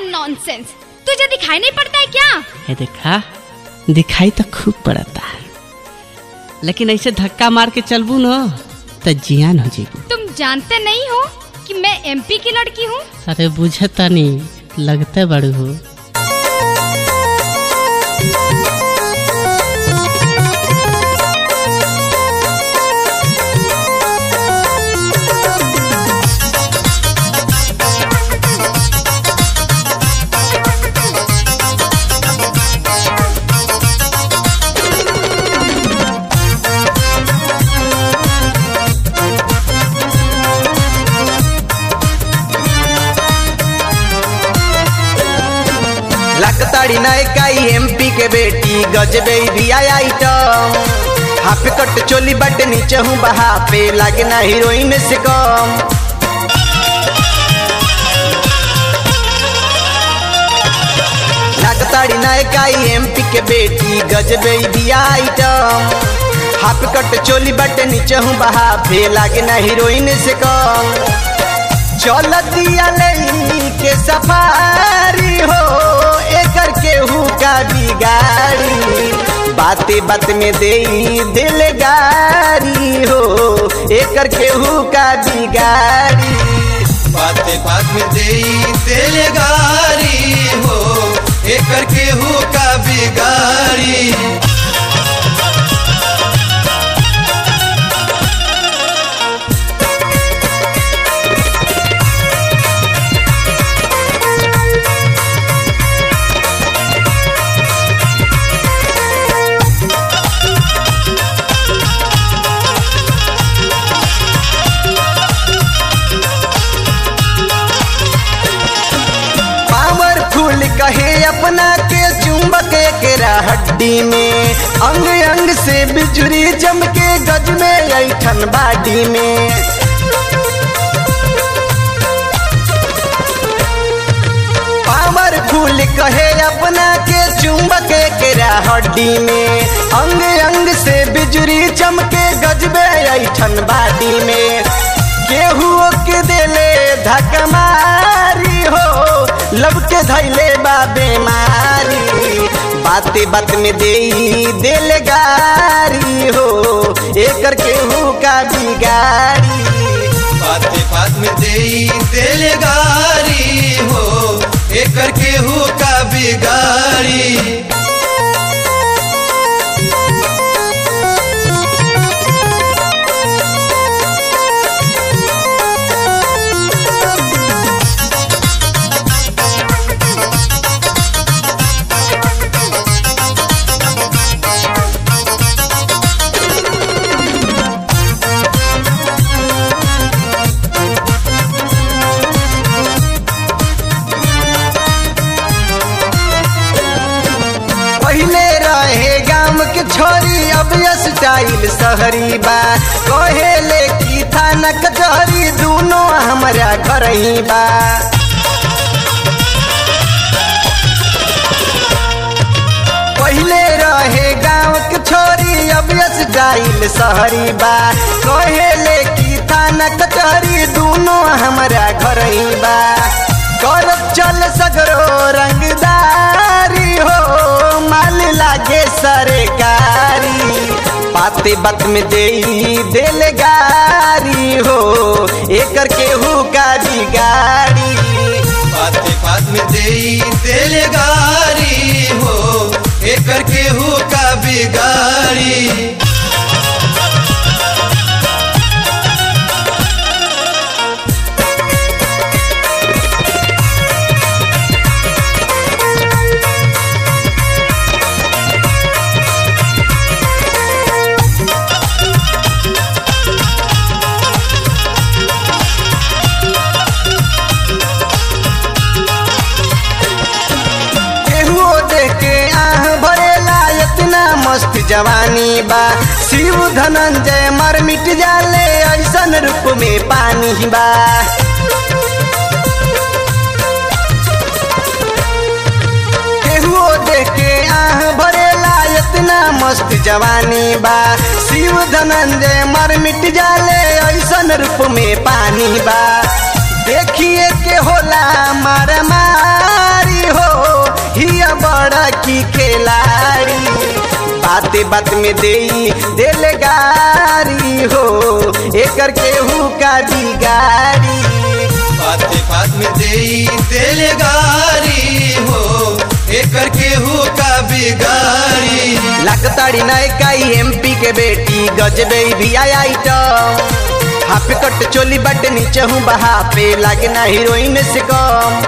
Nonsense, तुझे दिखाई नहीं पड़ता है क्या? है देखा, दिखाई तो खूब पड़ता है, लेकिन ऐसे धक्का मार के चलबू न तो जियान हो जेबू। तुम जानते नहीं हो कि मैं एमपी की लड़की हूँ? अरे बुझता नहीं, लगते बड़ू हो। लगताड़ी नायकाई एमपी के बेटी गजबे भी आइटम, हाफ कट चोली बट नीचे हूँ बहा पे लागे ना हीरोइन से कम। लगताड़ी नायकाई एमपी के बेटी गजबे भी आइटम, हाफ कट चोली बट नीचे हूँ बहा पे लागे ना हीरोइन से कम। चल दिया के सफारी हो एकर केहू का बिगाड़ी, बाते बात में दे दिल गारी हो एकर केहू का बिगाड़ी, बाते बात में दे दिल गारी हो एकर केहू का बिगाड़ी। कहे अपना के चुंबक केरा हड्डी में, अंग अंग से बिजुरी जम के गज में ऐठन बाडी में। पावरफुल कहे अपना के चुंबक केरा हड्डी में, अंग अंग से बिजुरी चम के गज में ऐठन बाडी में। केहू के दिले धक्का मारी हो लब के धैले बा बेमारी, बाते बात में दे दिल गारी हो एकर केहू का बिगाड़ी, बाते बात में दे दिल गारी हो एकर केहू का बिगाड़ी। पहले रहे गांव के छोरी अब स्टाइल शहरी बा, कहेले की थाना कचहरी दोनों हमारा घर ही बा। पहले रहे गांव के छोरी अब स्टाइल शहरी बा, कहेले की थाना कचहरी दोनों हमारा घर ही बा। कर चल सगरो रंगदारी हो माल लागे सरकारी, बाते बात में दे दिल गारी हो एकर केहू का बिगाड़ी, बाते बात में दे दिल गारी हो एकर केहू का बिगाड़ी। मस्त जवानी बा, शिव धनंजय मर मिट जाले ऐसन रूप में पानी बा। केहू देख के आह भरेला इतना मस्त जवानी बा, शिव धनंजय मर मिट जाले ऐसन रूप में पानी बा। देखिए के होला मार मार बाते बात में देई दिल गारी हो एकर केहू का बिगाड़ी बाते बात में देई दिल गारी हो एकर केहू का बिगाड़ी लगताड़ी नयकाई एमपी के बेटी गजबे भी आइटम हाफ कट चोली बट नीचे हूँ बहा पे लगना हीरोइन से कम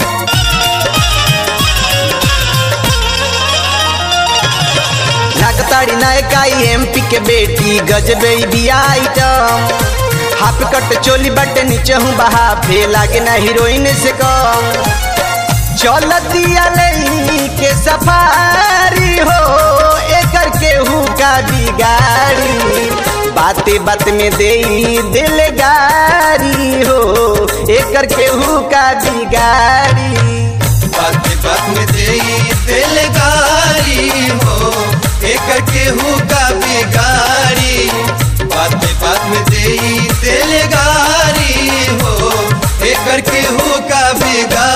लगताड़ी नयकाई एमपी के बेटी गजबे भी आइटम हाफ कट चोली बट नीचे हूँ बहा पे लगना हीरोइन से कम चल दिया के सफारी हो एकर केहू का बिगाड़ी बाते बात में देई दिल गारी हो एकर केहू का बिगाड़ी बाते बात में देई दिल गारी हो एकर केहू का बिगाड़ी बाते बात में देई दिल गारी हो एकर केहू का बिगाड़ी।